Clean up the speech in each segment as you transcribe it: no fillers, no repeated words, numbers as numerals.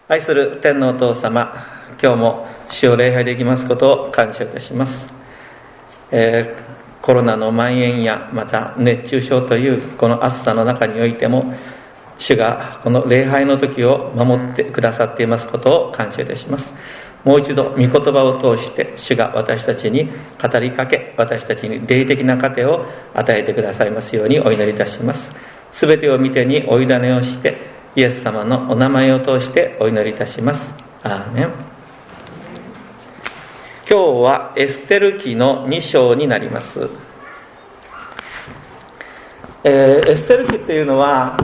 愛する天皇お父様、今日も主を礼拝できますことを感謝いたします。コロナの蔓延やまた熱中症というこの暑さの中においても、主がこの礼拝の時を守ってくださっていますことを感謝いたします。もう一度御言葉を通して主が私たちに語りかけ、私たちに霊的な糧を与えてくださいますようにお祈りいたします。すべてを御手にお委ねをして、イエス様のお名前を通してお祈りいたします。アーメン。今日はエステル記の2章になります。エステル記というのは、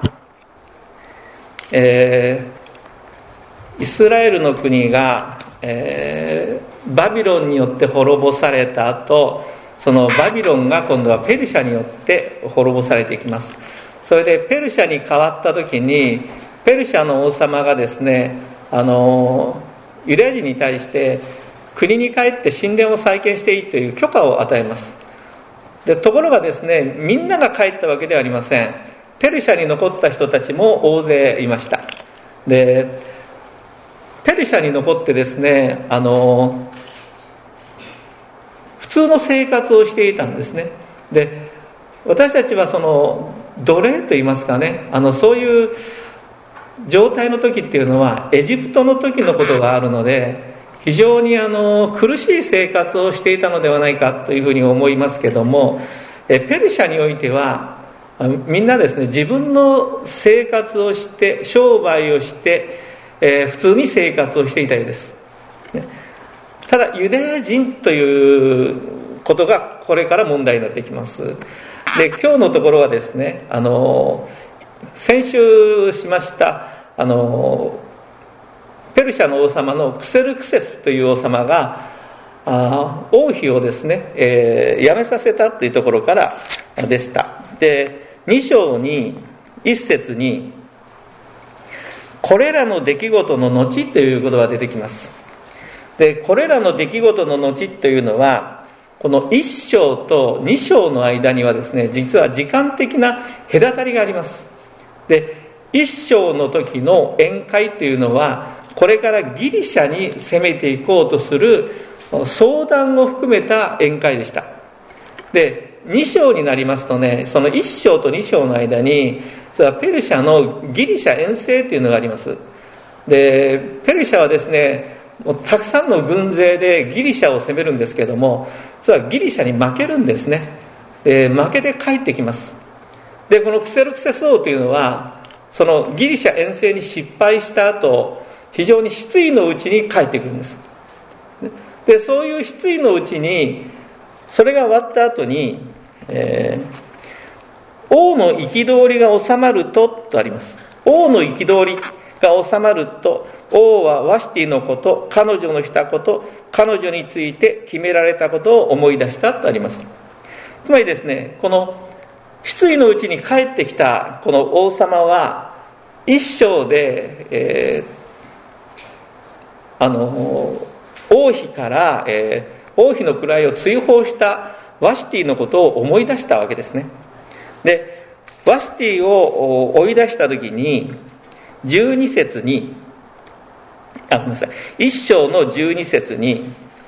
イスラエルの国が、バビロンによって滅ぼされた後、そのバビロンが今度はペルシャによって滅ぼされていきます。それでペルシャに変わった時に、ペルシャの王様がですね、ユダヤ人に対して国に帰って神殿を再建していいという許可を与えます。でところがですね、みんなが帰ったわけではありません。ペルシャに残った人たちも大勢いました。でペルシャに残ってですね、普通の生活をしていたんですね。で私たちはその奴隷といいますかね、そういう状態の時っていうのはエジプトの時のことがあるので、非常に苦しい生活をしていたのではないかというふうに思いますけども、ペルシャにおいてはみんなですね、自分の生活をして商売をして、普通に生活をしていたようです。ただユダヤ人ということがこれから問題になってきます。で今日のところはですね、先週しましたペルシャの王様のクセルクセスという王様が王妃をですね、辞めさせたというところからでした。で2章に1節にこれらの出来事の後という言葉が出てきます。でこれらの出来事の後というのは、この1章と2章の間にはですね、実は時間的な隔たりがあります。で1章の時の宴会というのは、これからギリシャに攻めていこうとする相談を含めた宴会でした。で2章になりますとね、その1章と2章の間にそれはペルシャのギリシャ遠征というのがあります。でペルシャはですね、もうたくさんの軍勢でギリシャを攻めるんですけども、それはギリシャに負けるんですね。で負けて帰ってきます。でこのクセルクセス王というのは、そのギリシャ遠征に失敗した後、非常に失意のうちに帰ってくるんです。でそういう失意のうちに、それが終わった後に、王の憤りが収まるとあります。王の憤りが収まると、王はワシティのこと、彼女のしたこと、彼女について決められたことを思い出したとあります。つまりですね、この失意のうちに帰ってきたこの王様は、一章で、王妃から、王妃の位を追放したワシティのことを思い出したわけですね。でワシティを追い出した時に12節に1章の12節に、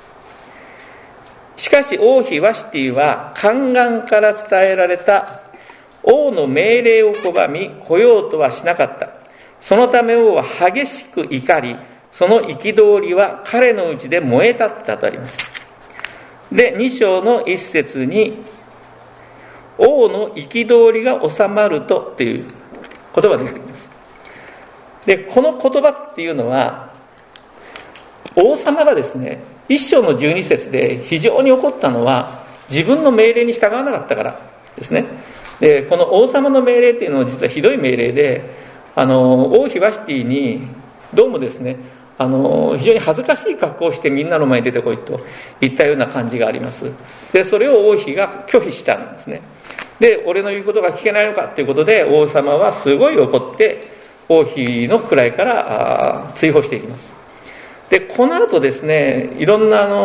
しかし王妃ワシティは宦官から伝えられた王の命令を拒み来ようとはしなかった。そのため王は激しく怒り、その憤りは彼のうちで燃え立ったとあります。で2章の1節に、王の憤りが収まるとっていう言葉が出てきます。でこの言葉っていうのは、王様がですね、1章の12節で非常に怒ったのは、自分の命令に従わなかったからですね。でこの王様の命令っていうのは実はひどい命令で、王妃ワシティにどうもですね、非常に恥ずかしい格好をしてみんなの前に出てこいといったような感じがあります。でそれを王妃が拒否したんですね。で俺の言うことが聞けないのかということで、王様はすごい怒って王妃の位から追放していきます。でこの後ですね、いろんな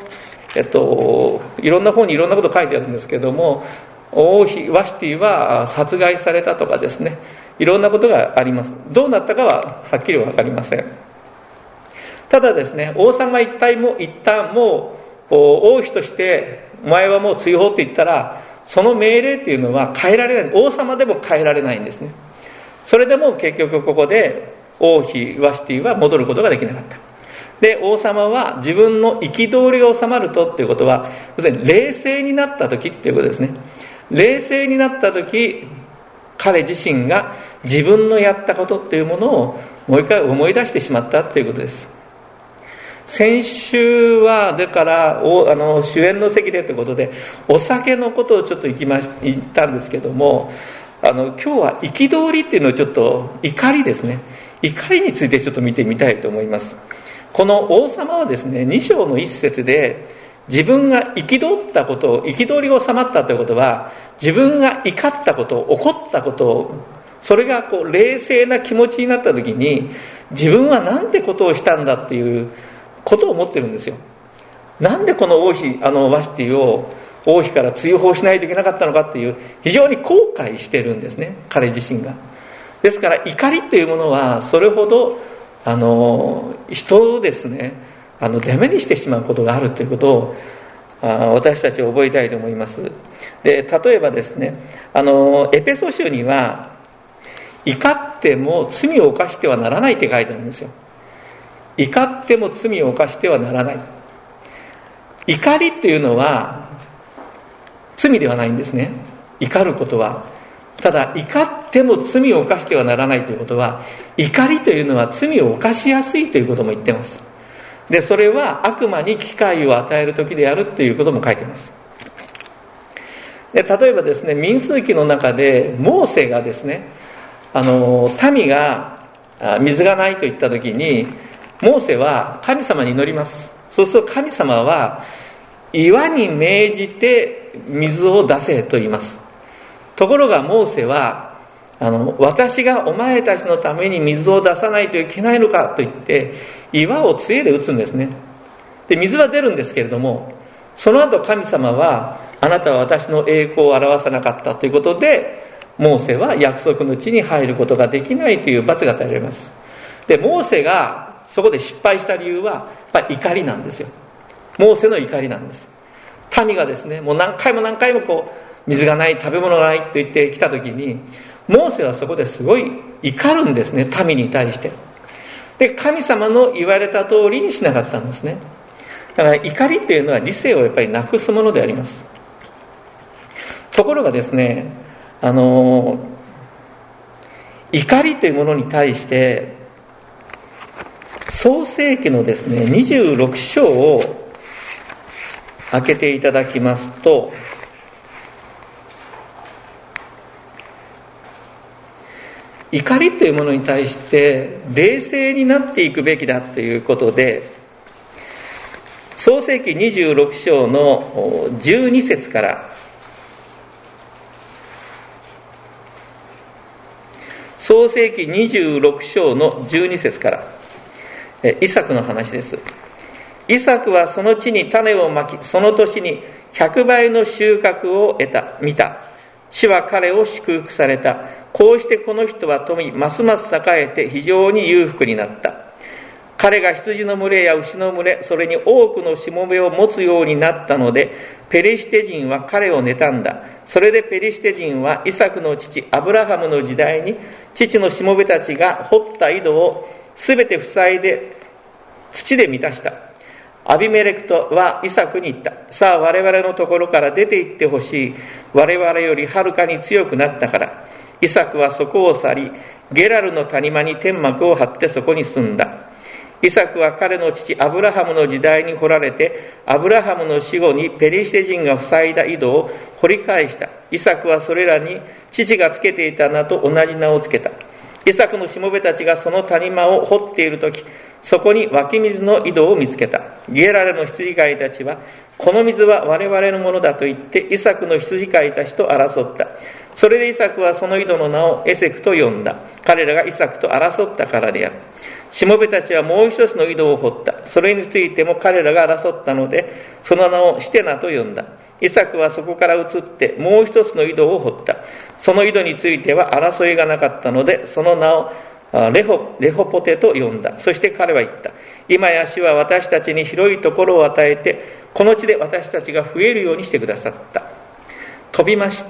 いろんな本にいろんなこと書いてあるんですけども、王妃ワシティは殺害されたとかですね、いろんなことがあります。どうなったかははっきり分かりません。 ただですね、王様一旦もう王妃としてお前はもう追放って言ったら、その命令っていうのは変えられない。王様でも変えられないんですね。それでも結局ここで王妃ワシティは戻ることができなかった。で、王様は自分の憤りが収まるとっていうことは、要するに冷静になった時っていうことですね。冷静になった時、彼自身が自分のやったことっていうものをもう一回思い出してしまったということです。先週はだから主演の席でということでお酒のことをちょっと言ったんですけども、今日は憤りっていうのをちょっと怒りですね、怒りについてちょっと見てみたいと思います。この王様はですね、2章の一節で自分が憤ったことを、憤りが収まったということは、自分が怒ったことを、怒ったことを、それが冷静な気持ちになった時に、自分はなんてことをしたんだっていうことを思ってるんですよ。なんでこの王妃ワシティを王妃から追放しないといけなかったのかっていう、非常に後悔してるんですね、彼自身が。ですから怒りというものはそれほど人をですねダメにしてしまうことがあるということを私たちは覚えたいと思います。で、例えばですねエペソ書には怒っても罪を犯してはならないって書いてあるんですよ。怒っても罪を犯してはならない。怒りっていうのは罪ではないんですね。怒ることは。ただ怒っても罪を犯してはならないということは、怒りというのは罪を犯しやすいということも言っています。で、それは悪魔に機会を与える時であるということも書いています。で、例えばですね、民数記の中でモーセがですね民が水がないと言った時にモーセは神様に祈ります。そうすると神様は岩に命じて水を出せと言います。ところがモーセは私がお前たちのために水を出さないといけないのかと言って岩を杖で打つんですね。で、水は出るんですけれども、その後神様はあなたは私の栄光を表さなかったということでモーセは約束の地に入ることができないという罰が与えられます。で、モーセがそこで失敗した理由はやっぱり怒りなんですよ。モーセの怒りなんです。民がですねもう何回も水がない、食べ物がないと言ってきた時にモーセはそこですごい怒るんですね、民に対して。で、神様の言われた通りにしなかったんですね。だから怒りっていうのは理性をやっぱりなくすものであります。ところがですね怒りというものに対して創世記のですね26章を開けていただきますと、怒りというものに対して冷静になっていくべきだということで、創世記26章の12節から創世記26章の12節からイサクの話です。イサクはその地に種をまき、その年に100倍の収穫を見た。主は彼を祝福された。こうしてこの人は富、ますます栄えて非常に裕福になった。彼が羊の群れや牛の群れ、それに多くのしもべを持つようになったので、ペリシテ人は彼を妬んだ。それでペリシテ人はイサクの父アブラハムの時代に父のしもべたちが掘った井戸をすべて塞いで土で満たした。アビメレクトはイサクに言った。さあ我々のところから出て行ってほしい。我々よりはるかに強くなったから。イサクはそこを去り、ゲラルの谷間に天幕を張ってそこに住んだ。イサクは彼の父アブラハムの時代に掘られて、アブラハムの死後にペリシテ人が塞いだ井戸を掘り返した。イサクはそれらに父がつけていた名と同じ名をつけた。イサクのしもべたちがその谷間を掘っているとき、そこに湧き水の井戸を見つけた。ゲラルの羊飼いたちは、この水は我々のものだと言ってイサクの羊飼いたちと争った。それでイサクはその井戸の名をエセクと呼んだ。彼らがイサクと争ったからである。しもべたちはもう一つの井戸を掘った。それについても彼らが争ったので、その名をシテナと呼んだ。イサクはそこから移ってもう一つの井戸を掘った。その井戸については争いがなかったので、その名をレホポテと呼んだ。そして彼は言った。 今や主は私たちに広いところを与えて、この地で私たちが増えるようにしてくださった。飛びまして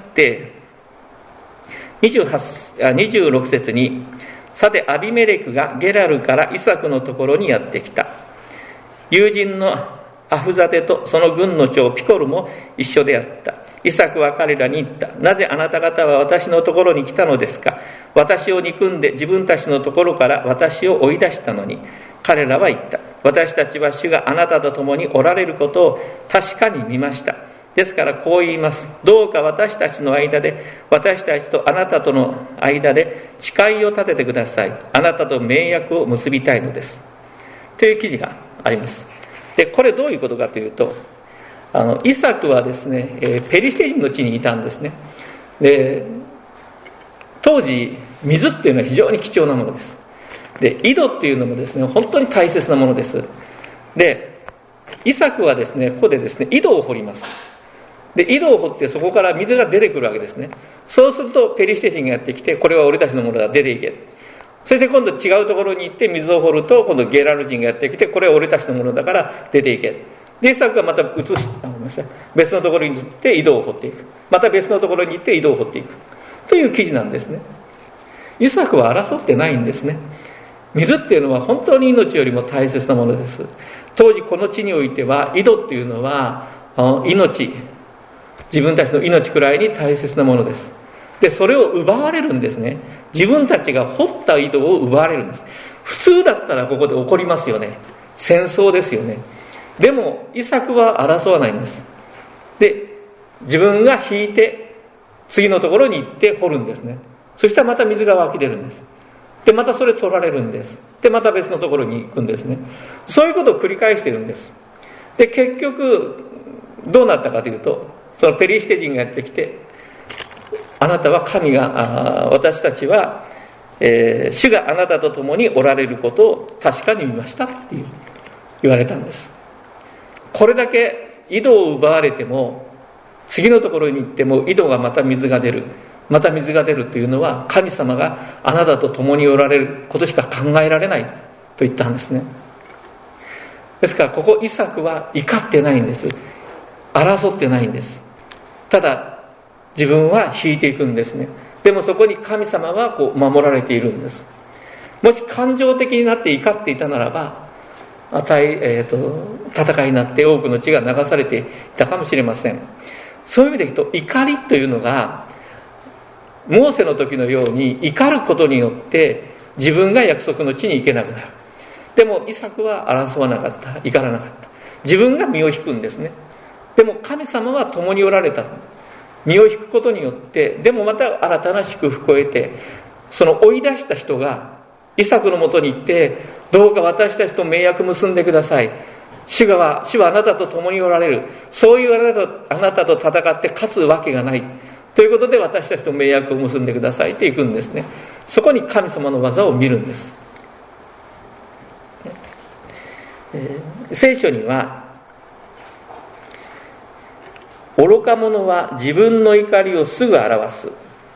、26節に、さてアビメレクがゲラルからイサクのところにやってきた。友人のアフザテとその軍の長ピコルも一緒であった。イサクは彼らに言った。なぜあなた方は私のところに来たのですか。私を憎んで自分たちのところから私を追い出したのに。彼らは言った。私たちは主があなたと共におられることを確かに見ました。ですからこう言います。どうか私たちの間で、私たちとあなたとの間で誓いを立ててください。あなたと盟約を結びたいのです。という記事があります。で、これどういうことかというと、イサクはですね、ペリシテ人の地にいたんですね。で、当時水っていうのは非常に貴重なものです。で、井戸っていうのもですね、本当に大切なものです。で、イサクはですね、ここでですね、井戸を掘ります。で、井戸を掘ってそこから水が出てくるわけですね。そうするとペリシテ人がやってきて、これは俺たちのものだ、出ていけ。そして今度違うところに行って水を掘ると、今度ゲラル人がやってきて、これは俺たちのものだから出ていけ。で、イサクがまた別のところに行って井戸を掘っていく。また別のところに行って井戸を掘っていく。という記事なんですね。イサクは争ってないんですね。水っていうのは本当に命よりも大切なものです。当時この地においては井戸っていうのは命、自分たちの命くらいに大切なものです。で、それを奪われるんですね。自分たちが掘った井戸を奪われるんです。普通だったらここで起こりますよね。戦争ですよね。でもイサクは争わないんです。で、自分が引いて次のところに行って掘るんですね。そしたらまた水が湧き出るんです。で、またそれ取られるんです。で、また別のところに行くんですね。そういうことを繰り返しているんです。で、結局どうなったかというと、そのペリシテ人がやってきて、あなたは神が、私たちは、主があなたと共におられることを確かに見ましたって言われたんです。これだけ井戸を奪われても、次のところに行っても井戸がまた水が出る、また水が出るというのは、神様があなたと共におられることしか考えられないと言ったんですね。ですからここイサクは怒ってないんです。争ってないんです。ただ自分は引いていくんですね。でもそこに神様はこう守られているんです。もし感情的になって怒っていたならば、戦いになって多くの血が流されていたかもしれません。そういう意味で言うと、怒りというのがモーセの時のように怒ることによって自分が約束の地に行けなくなる。でもイサクは争わなかった、怒らなかった。自分が身を引くんですね。でも神様は共におられた。身を引くことによって、でもまた新たな祝福を得て、その追い出した人がイサクのもとに行って、どうか私たちと盟約結んでください。主はあなたと共におられる。そういうあなたと戦って勝つわけがない。ということで私たちと盟約を結んでくださいっていくんですね。そこに神様の技を見るんです。聖書には、愚か者は自分の怒りをすぐ表す。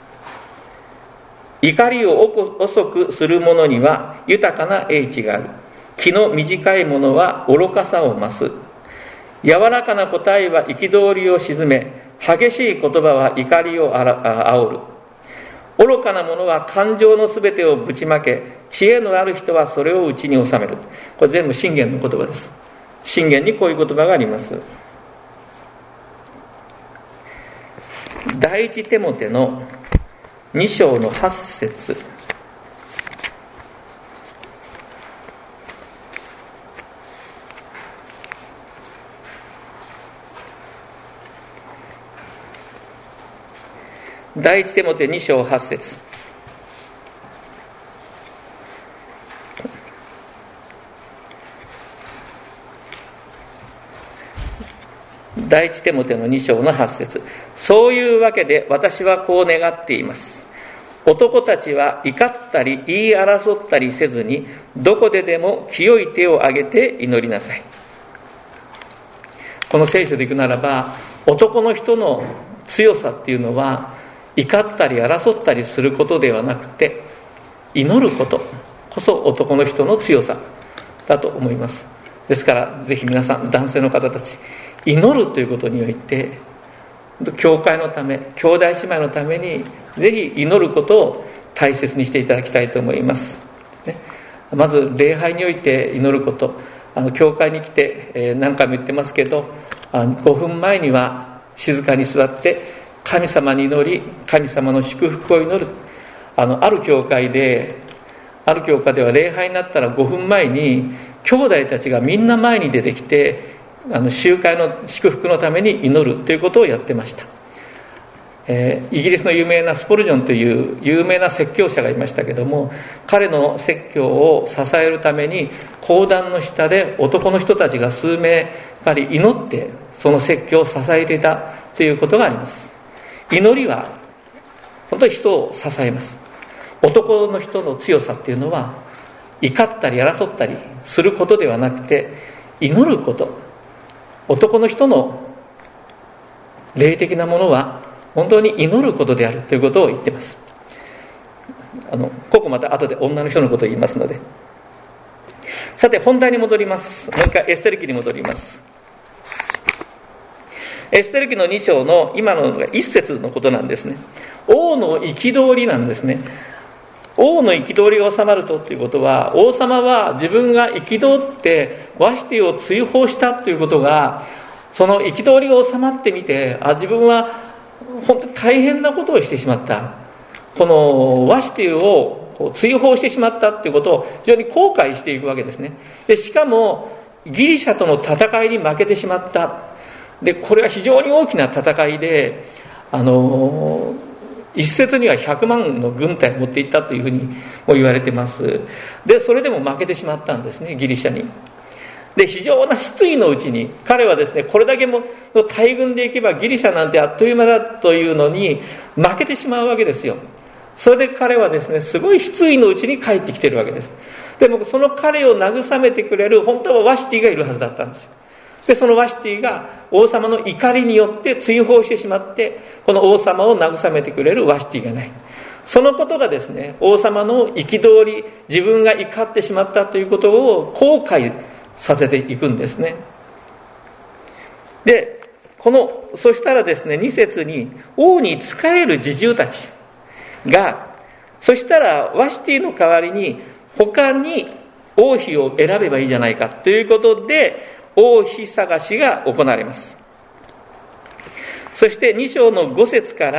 怒りを遅くする者には豊かな英知がある。気の短い者は愚かさを増す。柔らかな答えは憤りを鎮め、激しい言葉は怒りを煽る。愚かな者は感情のすべてをぶちまけ、知恵のある人はそれを内に収める。これ全部箴言の言葉です。箴言にこういう言葉があります。第一テモテの2章の8節。第一テモテ2章8節。第一テモテの2章の8節。そういうわけで私はこう願っています。男たちは怒ったり言い争ったりせずに、どこででも清い手を挙げて祈りなさい。この聖書でいくならば、男の人の強さっていうのは、怒ったり争ったりすることではなくて、祈ることこそ男の人の強さだと思います。ですからぜひ皆さん、男性の方たち、祈るということにおいて、教会のため、兄弟姉妹のためにぜひ祈ることを大切にしていただきたいと思います、ね、まず礼拝において祈ること、教会に来て、何回も言ってますけど、5分前には静かに座って神様に祈り、神様の祝福を祈る。ある教会では礼拝になったら5分前に兄弟たちがみんな前に出てきて、集会の祝福のために祈るということをやってました。イギリスの有名なスポルジョンという有名な説教者がいましたけども、彼の説教を支えるために講談の下で男の人たちが数名やっぱり祈ってその説教を支えていたということがあります。祈りは本当に人を支えます。男の人の強さっていうのは怒ったり争ったりすることではなくて、祈ること。男の人の霊的なものは本当に祈ることであるということを言っています。ここまた後で女の人のことを言いますので。さて本題に戻ります。もう一回エステル記に戻ります。エステル記の2章の今のが1節のことなんですね。王の憤りなんですね。王の憤りが収まるということは、王様は自分が憤ってワシティを追放したということが、その憤りが収まってみて、自分は本当に大変なことをしてしまった、このワシティを追放してしまったということを非常に後悔していくわけですね。でしかもギリシャとの戦いに負けてしまった。でこれは非常に大きな戦いで、一説には100万の軍隊を持っていったというふうにも言われています。でそれでも負けてしまったんですね、ギリシャに。で非常な失意のうちに彼はですね、これだけの大軍でいけばギリシャなんてあっという間だというのに負けてしまうわけですよ。それで彼はですね、すごい失意のうちに帰ってきているわけです。でもその彼を慰めてくれる本当はワシティがいるはずだったんですよ。でそのワシティが王様の怒りによって追放してしまって、この王様を慰めてくれるワシティがない。そのことがですね、王様の憤り、自分が怒ってしまったということを後悔させていくんですね。でそしたらですね、2節に王に仕える侍従たちが、そしたらワシティの代わりに他に王妃を選べばいいじゃないかということで、王妃探しが行われます。そして2章の5節から、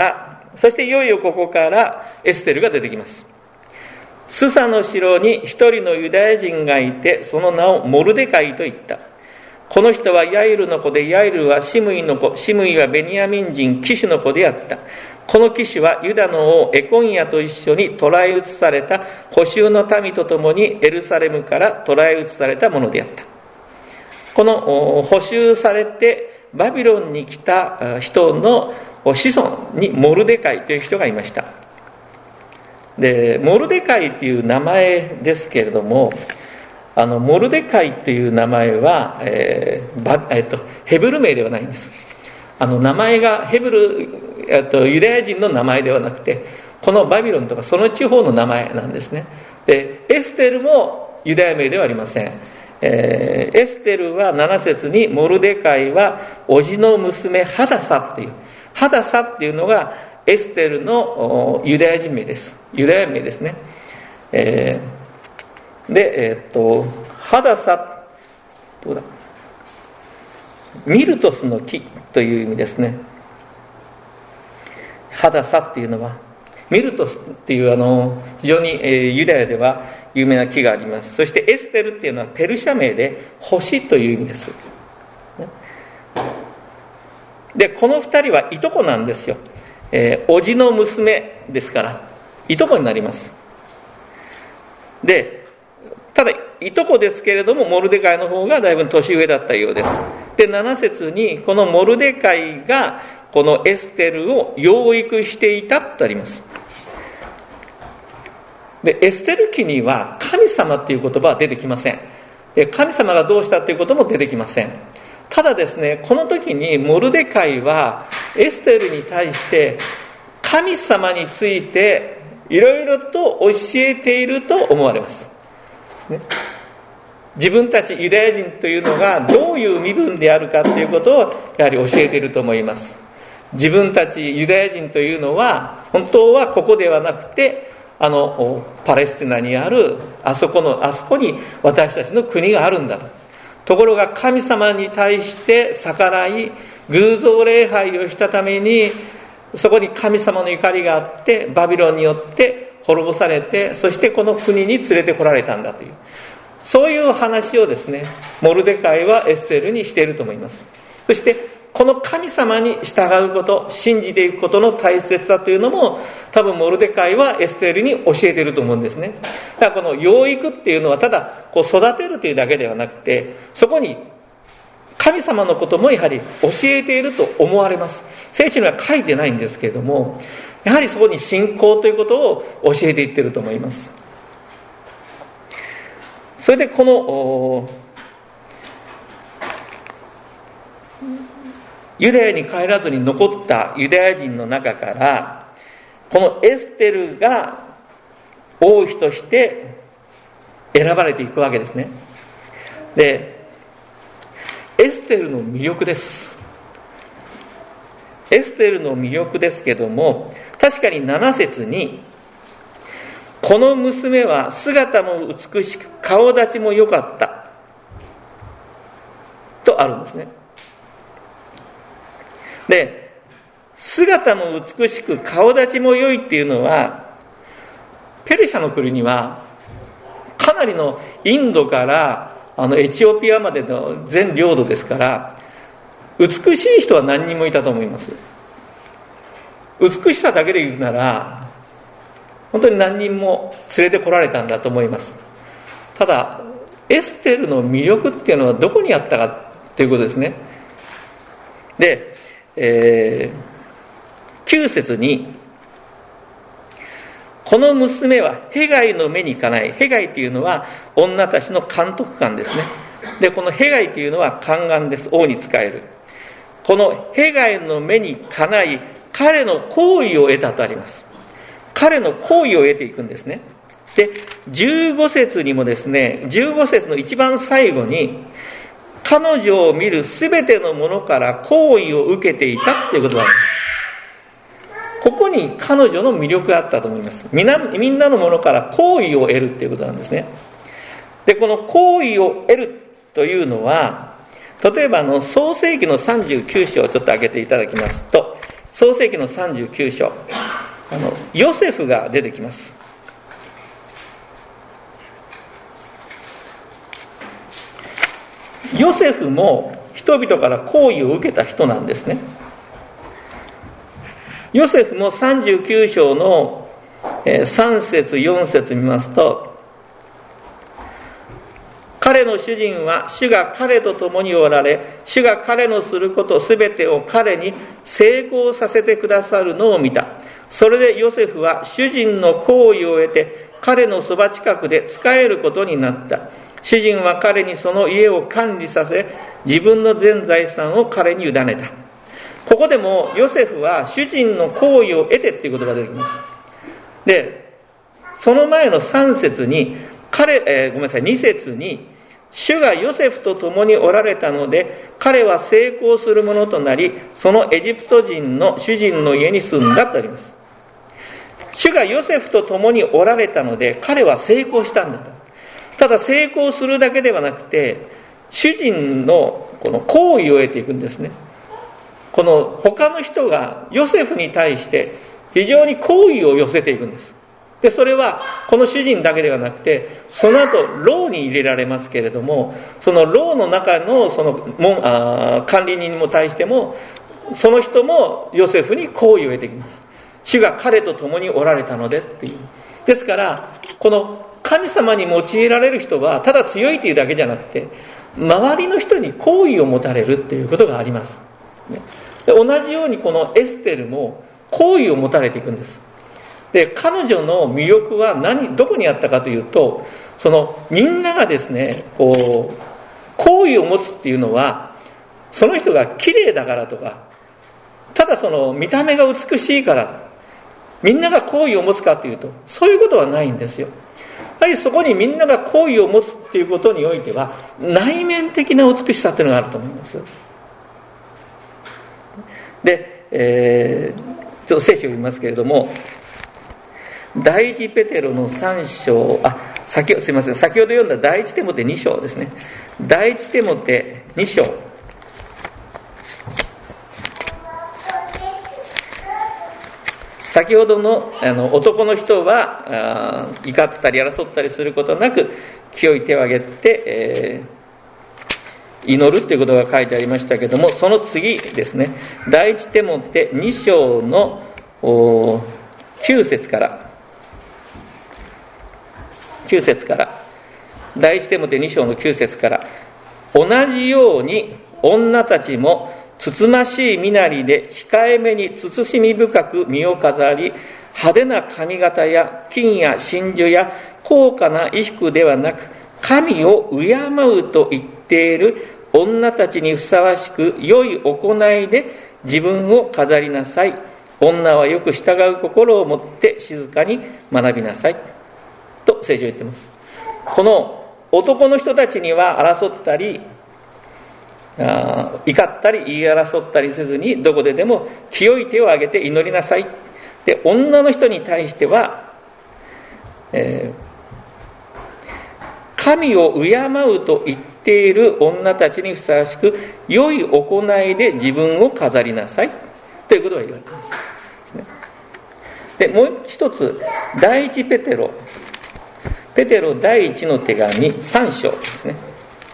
そしていよいよここからエステルが出てきます。スサの城に一人のユダヤ人がいて、その名をモルデカイと言った。この人はヤイルの子で、ヤイルはシムイの子、シムイはベニヤミン人キシュの子であった。このキシュはユダの王エコンヤと一緒に捕らえ移された捕囚の民と共にエルサレムから捕らえ移されたものであった。この捕囚されてバビロンに来た人の子孫にモルデカイという人がいました。でモルデカイという名前ですけれども、モルデカイという名前は、ヘブル名ではないんです。名前がユダヤ人の名前ではなくて、このバビロンとかその地方の名前なんですね。でエステルもユダヤ名ではありません。エステルは7節に、モルデカイは叔父の娘ハダサっていう、ハダサっていうのがエステルのユダヤ人名です。ユダヤ名ですね。ハダサ、どうだ、ミルトスの木という意味ですね。ハダサっていうのはミルトスっていう非常に、ユダヤでは有名な木があります。そしてエステルっていうのはペルシャ名で星という意味です。でこの二人はいとこなんですよ。叔父の娘ですからいとこになります。でただいとこですけれども、モルデカイの方がだいぶ年上だったようです。で7節にこのモルデカイがこのエステルを養育していたとあります。でエステル記には神様っていう言葉は出てきません。で神様がどうしたっていうことも出てきません。ただですね、この時にモルデカイはエステルに対して神様についていろいろと教えていると思われます、ね、 自分たちユダヤ人というのがどういう身分であるかということをやはり教えていると思います。自分たちユダヤ人というのは本当はここではなくてパレスティナにあるあそこに私たちの国があるんだと。ところが神様に対して逆らい偶像礼拝をしたためにそこに神様の怒りがあってバビロンによって滅ぼされて、そしてこの国に連れてこられたんだという、そういう話をですねモルデカイはエステルにしていると思います。そしてこの神様に従うこと、信じていくことの大切さというのも多分モルデカイはエステルに教えていると思うんですね。だからこの養育っていうのはただ育てるというだけではなくて、そこに神様のこともやはり教えていると思われます。聖書には書いてないんですけれども、やはりそこに信仰ということを教えていっていると思います。それでこのユダヤに帰らずに残ったユダヤ人の中からこのエステルが王妃として選ばれていくわけですね。で、エステルの魅力です。エステルの魅力ですけども、確かに7節にこの娘は姿も美しく顔立ちも良かったとあるんですね。で、姿も美しく顔立ちも良いっていうのはペルシャの国にはかなりのインドからエチオピアまでの全領土ですから、美しい人は何人もいたと思います。美しさだけで言うなら本当に何人も連れてこられたんだと思います。ただエステルの魅力っていうのはどこにあったかということですね。で、9節にこの娘はヘガイの目にかない。ヘガイというのは女たちの監督官ですね。で、このヘガイというのは宦官です。王に仕える。このヘガイの目にかない彼の好意を得たとあります。彼の好意を得ていくんですね。で、15節にもですね、15節の一番最後に彼女を見るすべてのものから好意を受けていたということがあります。ここに彼女の魅力があったと思います。みんなのものから好意を得るということなんですね。で、この好意を得るというのは、例えば創世記の39章をちょっと開けていただきますと、創世記の39章、ヨセフが出てきます。ヨセフも人々から好意を受けた人なんですね。ヨセフも39章の3節4節見ますと、彼の主人は主が彼と共におられ、主が彼のすることすべてを彼に成功させてくださるのを見た。それでヨセフは主人の好意を得て彼のそば近くで仕えることになった。主人は彼にその家を管理させ、自分の全財産を彼に委ねた。ここでもヨセフは主人の好意を得てっていう言葉が出てきます。で、その前の3節に2節に主がヨセフと共におられたので彼は成功するものとなり、そのエジプト人の主人の家に住んだとあります。主がヨセフと共におられたので彼は成功したんだと。ただ成功するだけではなくて、主人のこの好意を得ていくんですね。この他の人がヨセフに対して非常に好意を寄せていくんです。で、それはこの主人だけではなくて、その後牢に入れられますけれども、その牢の中の管理人にも対しても、その人もヨセフに好意を得ていきます。主が彼と共におられたのでっていう。ですからこの神様に用いられる人はただ強いというだけじゃなくて、周りの人に好意を持たれるっていうことがあります。で、同じようにこのエステルも好意を持たれていくんです。で、彼女の魅力はどこにあったかというと、みんながですね、好意を持つっていうのは、その人が綺麗だからとか、ただ見た目が美しいからみんなが好意を持つかというと、そういうことはないんですよ。 ぱりそこにみんなが好意を持つっていうことにおいては内面的な美しさっていうのがあると思います。で、ちょっと聖書を読みますけれども、第一ペテロの3章、すいません、先ほど読んだ第一テモテ2章ですね。第一テモテ2章。先ほどの男の人は怒ったり争ったりすることなく清い手を挙げて、祈るということが書いてありましたけども、その次ですね、第一テモテ2章の9節から第一テモテ2章の9節から、同じように女たちもつつましい身なりで控えめに慎み深く身を飾り、派手な髪型や金や真珠や高価な衣服ではなく、神を敬うと言っている女たちにふさわしく良い行いで自分を飾りなさい。女はよく従う心を持って静かに学びなさいと聖書を言っています。この男の人たちには争ったり怒ったり言い争ったりせずに、どこででも清い手を挙げて祈りなさい。で、女の人に対しては、神を敬うと言っている女たちにふさわしく良い行いで自分を飾りなさいということが言われています。で、もう一つ、第一ペテロ第一の手紙3章ですね。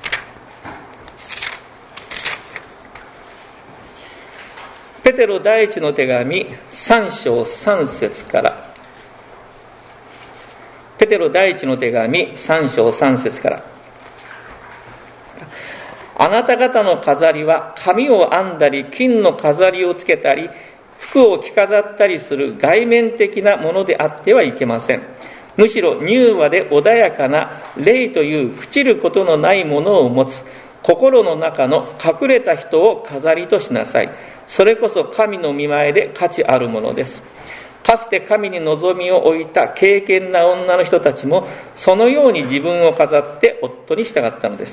ペテロ第一の手紙3章3節から、ペテロ第一の手紙3章3節から、あなた方の飾りは髪を編んだり金の飾りをつけたり服を着飾ったりする外面的なものであってはいけません。むしろ柔和で穏やかな霊という朽ちることのないものを持つ心の中の隠れた人を飾りとしなさい。それこそ神の御前で価値あるものです。かつて神に望みを置いた敬虔な女の人たちもそのように自分を飾って夫に従ったのです。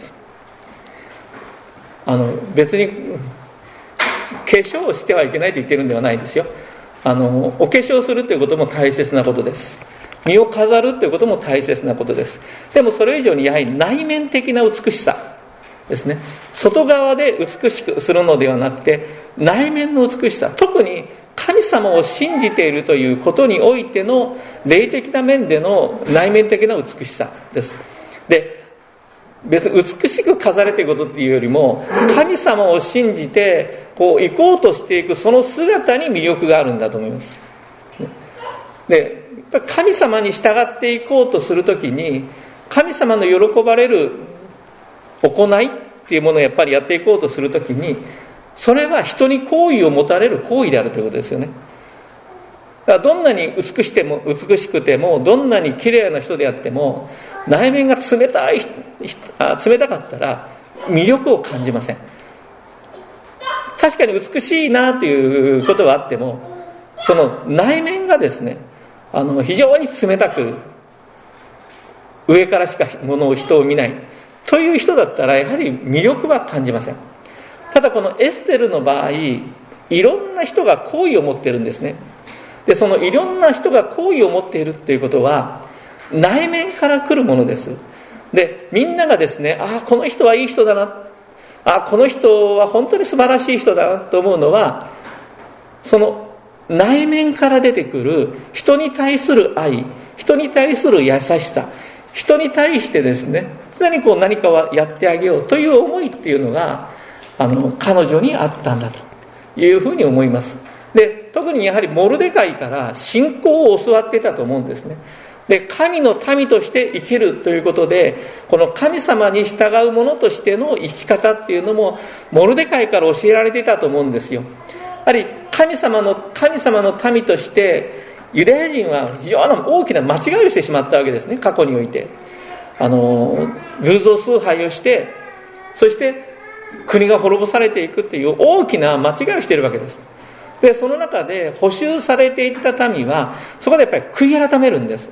別に化粧をしてはいけないと言ってるんではないですよ。お化粧するということも大切なことです。身を飾るということも大切なことです。でもそれ以上にやはり内面的な美しさですね。外側で美しくするのではなくて内面の美しさ、特に神様を信じているということにおいての霊的な面での内面的な美しさです。で、別に美しく飾れていることっていうよりも神様を信じて行こうとしていくその姿に魅力があるんだと思います。で、やっぱり神様に従っていこうとするときに神様の喜ばれる行いっていうものをやっぱりやっていこうとするときに、それは人に好意を持たれる行為であるということですよね。だからどんなに美しくてもどんなに綺麗な人であっても内面が冷たかったら魅力を感じません。確かに美しいなということはあっても、その内面がですね、非常に冷たく上からしか人を見ないという人だったらやはり魅力は感じません。ただこのエステルの場合、いろんな人が好意を持っているんですね。で、そのいろんな人が好意を持っているということは内面から来るものです。で、みんながですね、この人はいい人だな、この人は本当に素晴らしい人だなと思うのは、その内面から出てくる人に対する愛、人に対する優しさ、人に対してですね、常に何かをやってあげようという思いっていうのが彼女にあったんだというふうに思います。で、特にやはりモルデカイから信仰を教わっていたと思うんですね。で、神の民として生きるということで、この神様に従う者としての生き方っていうのもモルデカイから教えられていたと思うんですよ。やはり神様の民としてユダヤ人は非常に大きな間違いをしてしまったわけですね。過去において偶像崇拝をして、そして国が滅ぼされていくっていう大きな間違いをしているわけです。で、その中で補修されていった民はそこでやっぱり悔い改めるんです。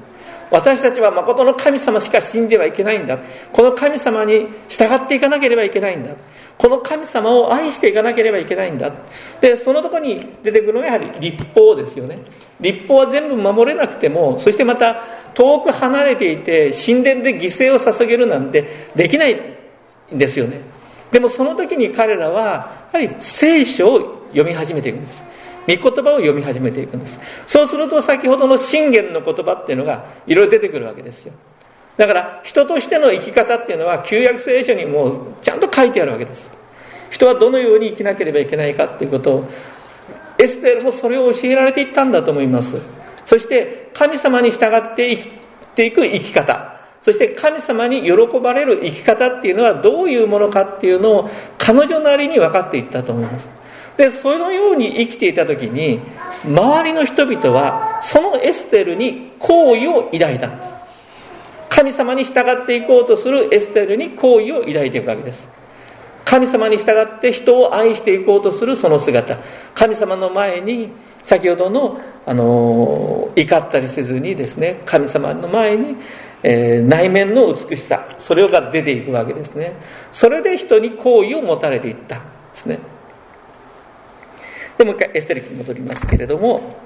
私たちは誠の神様しか信じてはいけないんだ、この神様に従っていかなければいけないんだ、この神様を愛していかなければいけないんだ。でそのところに出てくるのがやはり律法ですよね。律法は全部守れなくても、そしてまた遠く離れていて神殿で犠牲を捧げるなんてできないんですよね。でもその時に彼らはやはり聖書を読み始めていくんです。御言葉を読み始めていくんです。そうすると先ほどの箴言の言葉っていうのがいろいろ出てくるわけですよ。だから人としての生き方っていうのは旧約聖書にもうちゃんと書いてあるわけです。人はどのように生きなければいけないかっていうことを、エステルもそれを教えられていったんだと思います。そして神様に従って生きていく生き方、そして神様に喜ばれる生き方っていうのはどういうものかっていうのを彼女なりに分かっていったと思います。でそのように生きていた時に周りの人々はそのエステルに好意を抱いたんです。神様に従っていこうとするエステルに好意を抱いていくわけです。神様に従って人を愛していこうとするその姿、神様の前に先ほどの、怒ったりせずにですね、神様の前に、内面の美しさ、それが出ていくわけですね。それで人に好意を持たれていったんですね。でもう一回エステル記に戻りますけれども、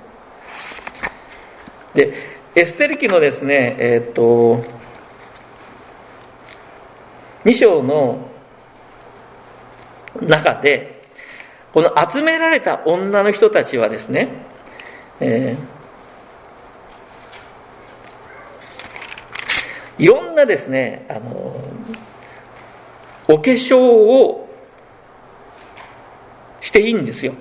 でエステル記のですね、2章の中でこの集められた女の人たちはですね、いろんなですね、お化粧をしていいんですよ。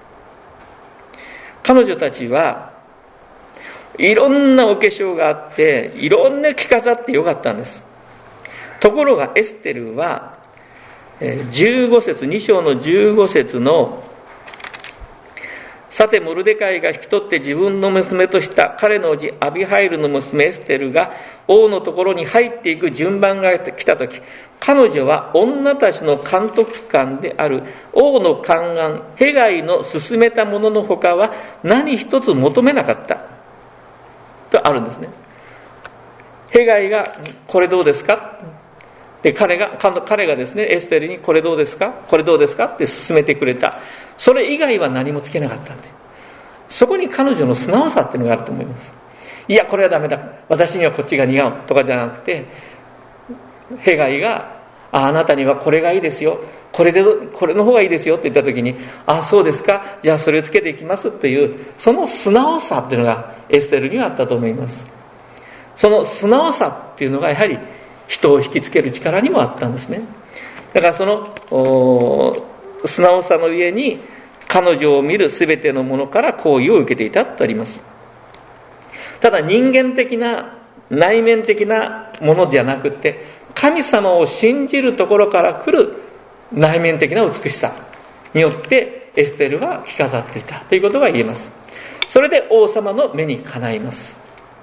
彼女たちはいろんなお化粧があっていろんな着飾ってよかったんです。ところがエステルは15節、2章の15節の、さてモルデカイが引き取って自分の娘とした彼の叔父アビハイルの娘エステルが王のところに入っていく順番が来たとき、彼女は女たちの監督官である王の宦官ヘガイの勧めたもののほかは何一つ求めなかったとあるんですね。ヘガイがこれどうですか、で彼がですね、エステルにこれどうですか、これどうですかって勧めてくれた。それ以外は何もつけなかったんで、そこに彼女の素直さっていうのがあると思います。いやこれはダメだ、私にはこっちが似合うとかじゃなくて、ヘガイがあなたにはこれがいいですよ、これの方がいいですよって言った時に、あそうですか、じゃあそれをつけていきますっていう、その素直さっていうのがエステルにはあったと思います。その素直さっていうのがやはり人を引きつける力にもあったんですね。だからその素直さの上に彼女を見るすべてのものから好意を受けていたとあります。ただ人間的な内面的なものじゃなくて、神様を信じるところから来る内面的な美しさによってエステルは着飾っていたということが言えます。それで王様の目にかないます。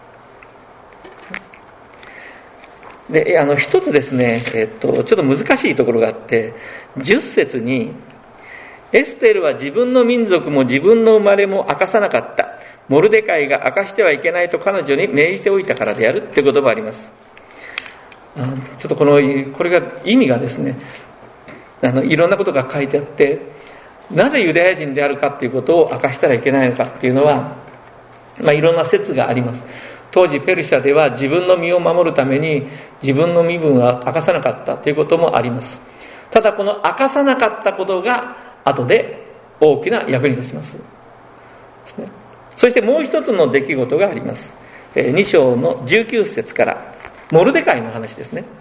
で一つですね、ちょっと難しいところがあって、10節にエステルは自分の民族も自分の生まれも明かさなかった、モルデカイが明かしてはいけないと彼女に命じておいたからであるって言葉があります。ちょっとこれが意味がですね、いろんなことが書いてあって、なぜユダヤ人であるかっていうことを明かしたらいけないのかっていうのは、いろんな説があります。当時ペルシャでは自分の身を守るために自分の身分は明かさなかったということもあります。ただこの明かさなかったことが後で大きな役に立ちますですね。そしてもう一つの出来事があります。2章の19節からモルデカイの話ですね。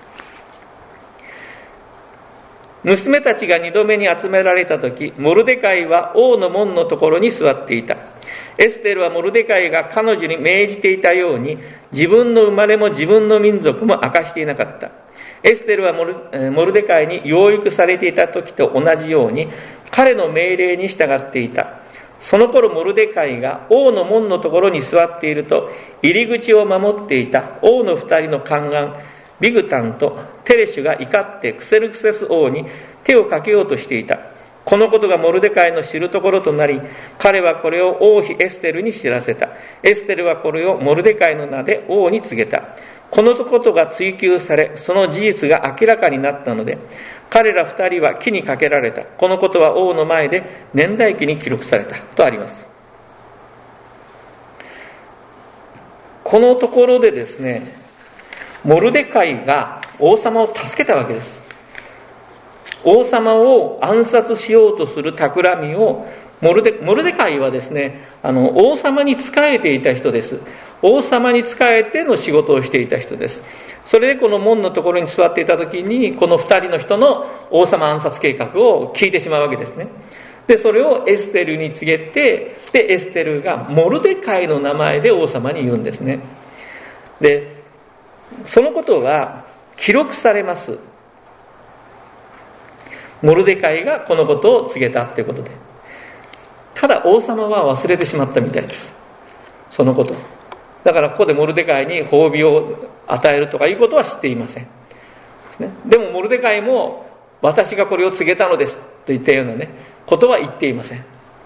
娘たちが2度目に集められたとき、モルデカイは王の門のところに座っていた。エステルはモルデカイが彼女に命じていたように、自分の生まれも自分の民族も明かしていなかった。エステルはモルデカイに養育されていた時と同じように、彼の命令に従っていた。その頃モルデカイが王の門のところに座っていると、入り口を守っていた王の2人の宦官、ビグタンとテレシュが怒ってクセルクセス王に手をかけようとしていた。 このことがモルデカイの知るところとなり、彼はこれを王妃エステルに知らせた。エステルはこれをモルデカイの名で王に告げた。このことが追求され、その事実が明らかになったので、彼ら二人は木にかけられた。このことは王の前で年代記に記録されたとあります。このところでですね、モルデカイが王様を助けたわけです。王様を暗殺しようとする企みをモルデカイはですね、王様に仕えていた人です。王様に仕えての仕事をしていた人です。それでこの門のところに座っていた時に、この二人の人の王様暗殺計画を聞いてしまうわけですね。でそれをエステルに告げて、でエステルがモルデカイの名前で王様に言うんですね。でそのことは記録されます。モルデカイがこのことを告げたということで、ただ王様は忘れてしまったみたいです、そのこと。だからここでモルデカイに褒美を与えるとかいうことは知っていません。でもモルデカイも私がこれを告げたのですといったようなね、ことは言っていません。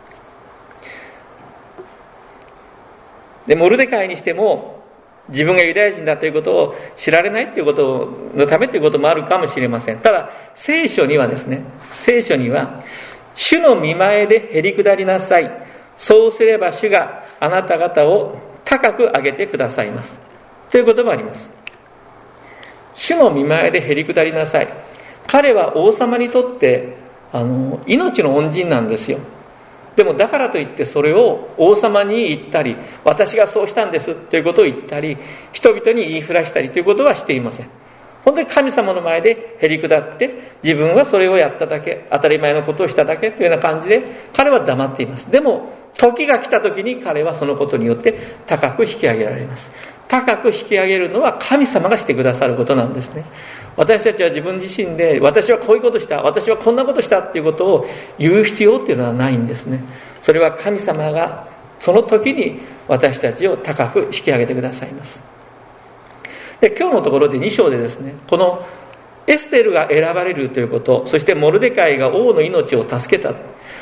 でモルデカイにしても自分がユダヤ人だということを知られないということのためということもあるかもしれません。ただ聖書にはですね、聖書には主の御前でへり下りなさい、そうすれば主があなた方を高く上げてくださいますということもあります。主の御前でへり下りなさい。彼は王様にとって命の恩人なんですよ。でもだからといってそれを王様に言ったり、私がそうしたんですということを言ったり、人々に言いふらしたりということはしていません。本当に神様の前でへり下って自分はそれをやっただけ、当たり前のことをしただけというような感じで彼は黙っています。でも時が来た時に彼はそのことによって高く引き上げられます。高く引き上げるのは神様がしてくださることなんですね。私たちは自分自身で私はこういうことした、私はこんなことしたっていうことを言う必要っていうのはないんですね。それは神様がその時に私たちを高く引き上げてくださいます。で今日のところで2章でですね、このエステルが選ばれるということ、そしてモルデカイが王の命を助けた、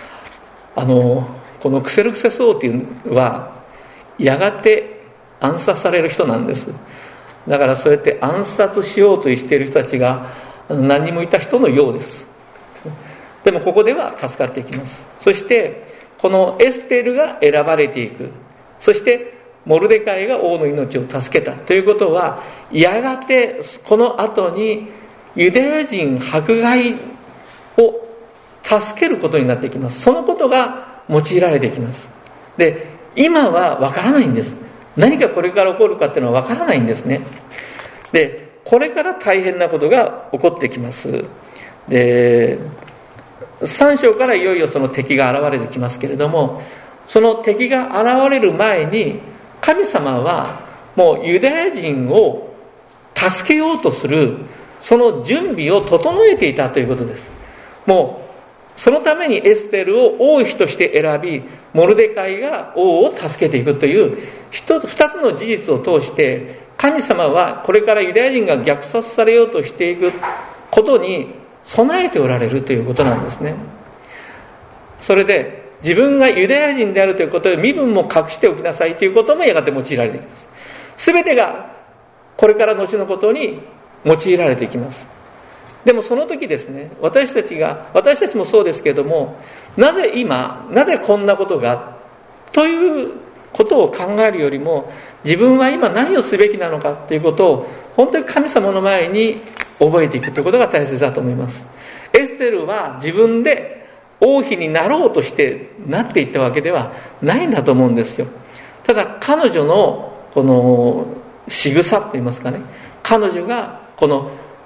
このクセルクセス王というのはやがて暗殺される人なんです。だからそうやって暗殺しようとしている人たちが何人もいた人のようです。でもここでは助かっていきます。そしてこのエステルが選ばれていく、そしてモルデカイが王の命を助けたということは、やがてこの後にユダヤ人迫害を助けることになっていきます。そのことが用いられていきます。で今は分からないんです。何かこれから起こるかっていうのは分からないんですね。でこれから大変なことが起こってきます。で3章からいよいよその敵が現れてきますけれども、その敵が現れる前に神様はもうユダヤ人を助けようとするその準備を整えていたということです。もうそのためにエステルを王妃として選び、モルデカイが王を助けていくという2つの事実を通して、神様はこれからユダヤ人が虐殺されようとしていくことに備えておられるということなんですね。それで自分がユダヤ人であるということで身分も隠しておきなさいということもやがて用いられていきます。すべてがこれから後のことに用いられていきます。でもその時ですね、私たちもそうですけれども、なぜこんなことがということを考えるよりも、自分は今何をすべきなのかということを本当に神様の前に覚えていくということが大切だと思います。エステルは自分で王妃になろうとしてなっていったわけではないんだと思うんですよ。ただ彼女のこの仕草といいますかね、彼女がこの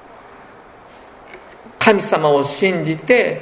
神様を信じて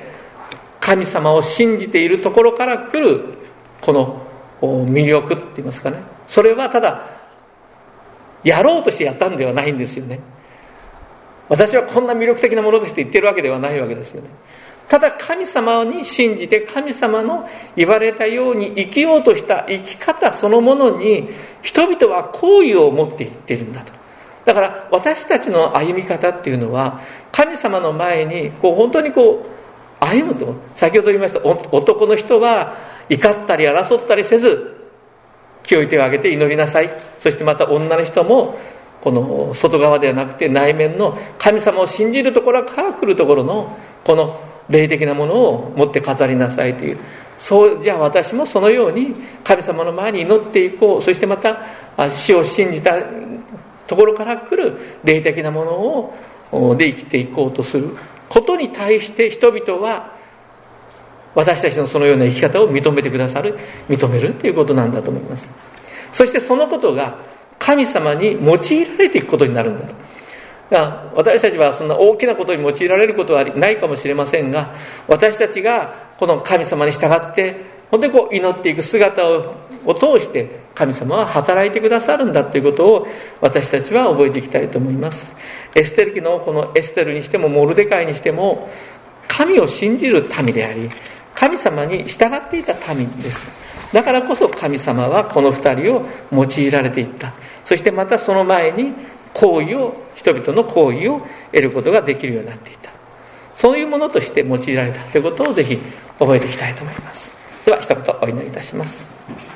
いるところから来るこの魅力って言いますかね、それはただやろうとしてやったんではないんですよね。私はこんな魅力的なものですって言ってるわけではないわけですよね。ただ神様に信じて神様の言われたように生きようとした生き方そのものに人々は好意を持っていってるんだと。だから私たちの歩み方っていうのは神様の前に本当に歩むと、先ほど言いました男の人は怒ったり争ったりせず清い手を挙げて祈りなさい。そしてまた女の人もこの外側ではなくて内面の神様を信じるところから来るところのこの霊的なものを持って飾りなさいという、じゃあ私もそのように神様の前に祈っていこう。そしてまた死を信じたところから来る霊的なものをで生きていこうとすることに対して人々は私たちのそのような生き方を認めてくださる、認めるということなんだと思います。そしてそのことが神様に用いられていくことになるんだと。私たちはそんな大きなことに用いられることはないかもしれませんが、私たちがこの神様に従って本当に祈っていく姿を通して神様は働いてくださるんだということを私たちは覚えていきたいと思います。エステル記のこのエステルにしてもモルデカイにしても神を信じる民であり、神様に従っていた民です。だからこそ神様はこの二人を用いられていった。そしてまたその前に人々の行為を得ることができるようになっていた。そういうものとして用いられたということをぜひ覚えていきたいと思います。では一言お祈りいたします。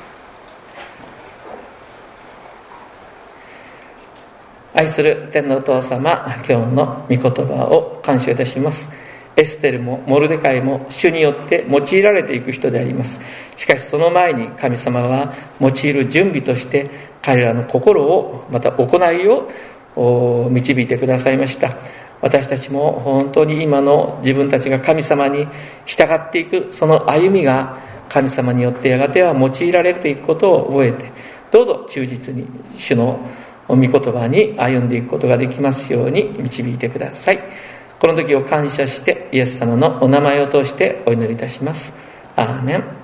愛する天のお父様、今日の御言葉を感謝いたします。エステルもモルデカイも主によって用いられていく人であります。しかしその前に神様は用いる準備として彼らの心をまた行いを導いてくださいました。私たちも本当に今の自分たちが神様に従っていくその歩みが神様によってやがては用いられていくことを覚えて、どうぞ忠実に主の御言葉に歩んでいくことができますように導いてください。この時を感謝してイエス様のお名前を通してお祈りいたします。アーメン。